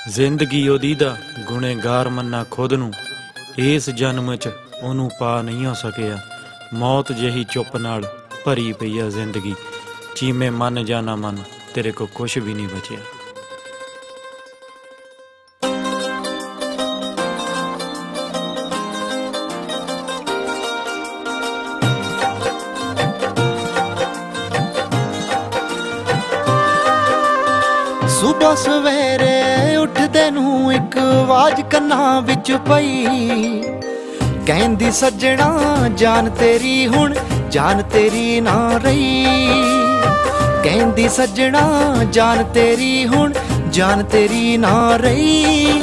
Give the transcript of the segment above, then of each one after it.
ਜ਼ਿੰਦਗੀ ਉਹਦੀ ਦਾ ਗੁਨੇਗਾਰ ਮੰਨਾ ਖੁਦ ਨੂੰ, ਇਸ ਜਨਮ 'ਚ ਉਹਨੂੰ ਪਾ ਨਹੀਂ ਹੋ ਸਕਿਆ। ਮੌਤ ਜਿਹੀ ਚੁੱਪ ਨਾਲ ਭਰੀ ਪਈ ਆ ਜ਼ਿੰਦਗੀ, ਚੀਮੇ ਮਨ ਜਾਂ ਨਾ ਮਨ, ਤੇਰੇ ਕੋ ਕੁਛ ਵੀ ਨਹੀਂ ਬਚਿਆ। ਸੁਬਹ ਸਵੇਰੇ ਉੱਠਦੇ ਨੂੰ ਇੱਕ ਆਵਾਜ਼ ਕੰਨਾਂ ਵਿੱਚ ਪਈ, ਕਹਿੰਦੀ ਸੱਜਣਾ ਜਾਨ ਤੇਰੀ ਹੁਣ ਜਾਨ ਤੇਰੀ ਨਾ ਰਹੀ। ਕਹਿੰਦੀ ਸੱਜਣਾ ਜਾਨ ਤੇਰੀ ਹੁਣ ਜਾਨ ਤੇਰੀ ਨਾ ਰਹੀ।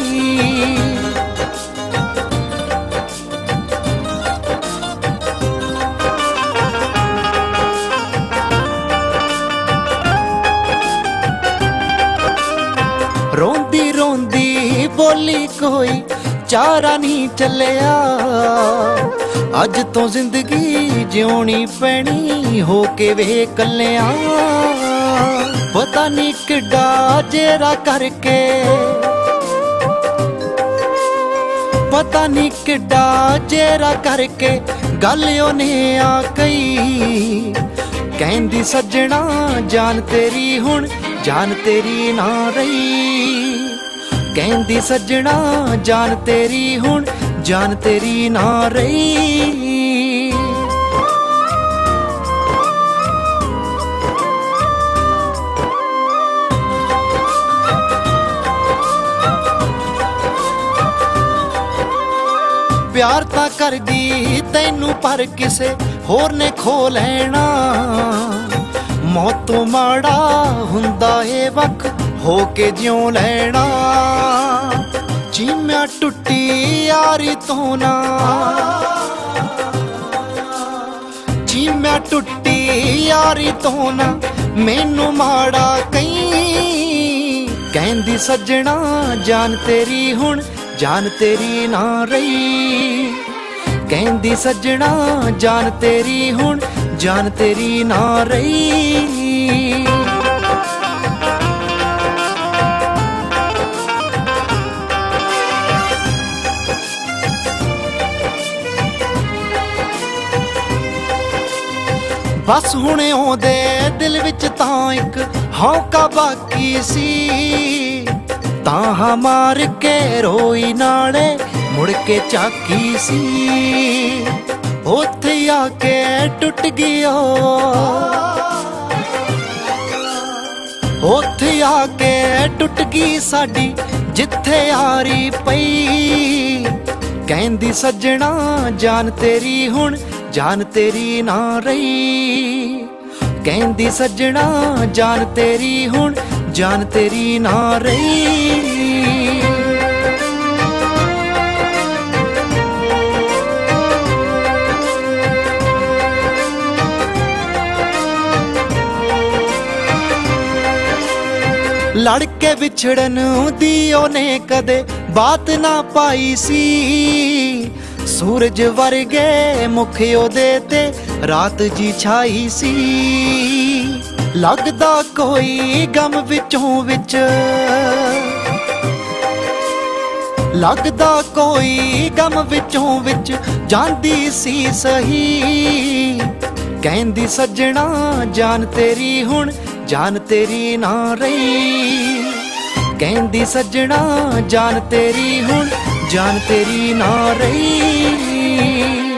ਰੋਂਦੀ ਰੋਂਦੀ ਬੋਲੀ ਕੋਈ ਚਾਰਾ ਨਹੀਂ ਚੱਲਿਆ, ਅੱਜ ਤੋਂ ਜ਼ਿੰਦਗੀ ਜਿਉਣੀ ਪੈਣੀ ਹੋ ਕੇ ਵੇ ਕੱਲਿਆਂ। ਪਤਾ ਨਹੀਂ ਕਿੱਡਾ ਜੇਰਾ ਕਰਕੇ, ਪਤਾ ਨਹੀਂ ਕਿੱਡਾ ਜੇਰਾ ਕਰਕੇ ਗੱਲ ਉਹਨੇ ਆ ਕਹੀ। ਕਹਿੰਦੀ ਸੱਜਣਾ ਜਾਨ ਤੇਰੀ ਹੁਣ ਜਾਨ ਤੇਰੀ ਨਾ ਰਹੀ। ਕਹਿੰਦੀ ਸੱਜਣਾ ਜਾਨ ਤੇਰੀ ਹੁਣ ਜਾਨ ਤੇਰੀ ਨਾ ਰਹੀ। ਪਿਆਰ ਤਾਂ ਕਰਦੀ ਤੈਨੂੰ ਪਰ ਕਿਸੇ ਹੋਰ ਨੇ ਖੋ ਲੈਣਾ। ਮੌਤ ਤੋਂ ਮਾੜਾ ਹੁੰਦਾ ਏ ਵੱਖ ਹੋ ਕੇ ਜਿਉਂ ਲੈਣਾ। ਚੀਮਿਆਂ ਟੁੱਟੀ ਯਾਰੀ ਤੋਂ ਨਾ, ਚੀਮਿਆਂ ਟੁੱਟੀ ਯਾਰੀ ਤੋਂ ਨਾ ਮੈਨੂੰ ਮਾੜਾ ਕਹੀਂ। ਕਹਿੰਦੀ ਸੱਜਣਾ ਜਾਨ ਤੇਰੀ ਹੁਣ ਜਾਨ ਤੇਰੀ ਨਾ ਰਹੀ। ਕਹਿੰਦੀ ਸੱਜਣਾ ਜਾਨ ਤੇਰੀ ਹੁਣ ਜਾਨ ਤੇਰੀ ਨਾ ਰਹੀ। ਬਸ ਹੁਣ ਉਹਦੇ ਦਿਲ ਵਿੱਚ ਤਾਂ ਇੱਕ ਹੌਕਾ ਬਾਕੀ ਸੀ। ਤਾਂ ਮਾਰ ਕੇ ਰੋਈ ਨਾਲੇ ਮੁੜ ਕੇ ਝਾਕੀ ਸੀ। ਉੱਥੇ ਆ ਕੇ ਟੁੱਟ ਗਿਆ, ਉੱਥੇ ਆ ਕੇ ਟੁੱਟ ਗਈ ਸਾਡੀ ਜਿੱਥੇ ਯਾਰੀ ਪਈ। ਕਹਿੰਦੀ ਸੱਜਣਾ ਜਾਨ ਤੇਰੀ ਹੁਣ ਜਾਨ ਤੇਰੀ ਨਾ ਰਹੀ। ਕਹਿੰਦੀ ਸੱਜਣਾ ਜਾਨ ਤੇਰੀ ਹੁਣ ਜਾਨ ਤੇਰੀ ਨਾ ਰਹੀ। ਲੜ ਕੇ ਵਿਛੜਨ ਦੀ ਉਹਨੇ ਕਦੇ ਬਾਤ ਨਾ ਪਾਈ ਸੀ। ਸੂਰਜ ਵਰਗੇ ਮੁਖ ਉਹਦੇ ਤੇ ਰਾਤ ਜੀ ਛਾਈ ਸੀ। ਲੱਗਦਾ ਕੋਈ ਗਮ ਵਿੱਚੋਂ ਵਿੱਚ, ਲੱਗਦਾ ਕੋਈ ਗਮ ਵਿੱਚੋਂ ਵਿੱਚ ਜਾਂਦੀ ਸੀ ਸਹੀ। ਕਹਿੰਦੀ ਸੱਜਣਾ ਜਾਨ ਤੇਰੀ ਹੁਣ ਜਾਨ ਤੇਰੀ ਨਾ ਰਹੀ। ਕਹਿੰਦੀ ਸੱਜਣਾ ਜਾਨ ਤੇਰੀ ਹੁਣ ਜਾਨ ਤੇਰੀ ਨਾ ਰਹੀ।